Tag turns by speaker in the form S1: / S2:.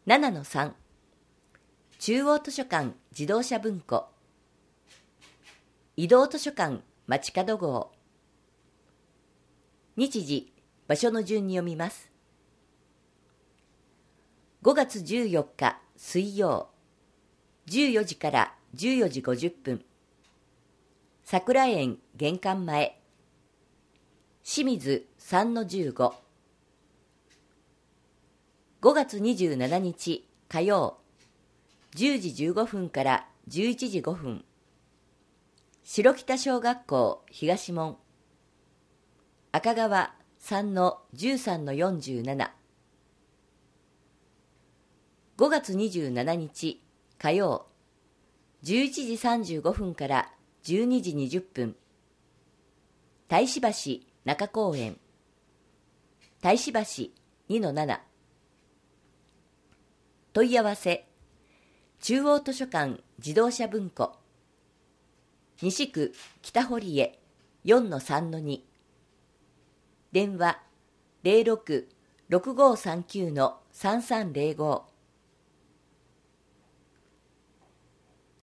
S1: 7-3 中央図書館自動車文庫移動図書館街角号日時、場所の順に読みます。5月14日水曜14時から14時50分桜園玄関前清水 3-15 5月27日火曜10時15分から11時5分白北小学校東門赤川 3-13-47 5月27日火曜11時35分から12時20分太子橋中公園太子橋 2-7 問い合わせ中央図書館自動車文庫西区北堀江 4-3-2 電話 06-6539-3305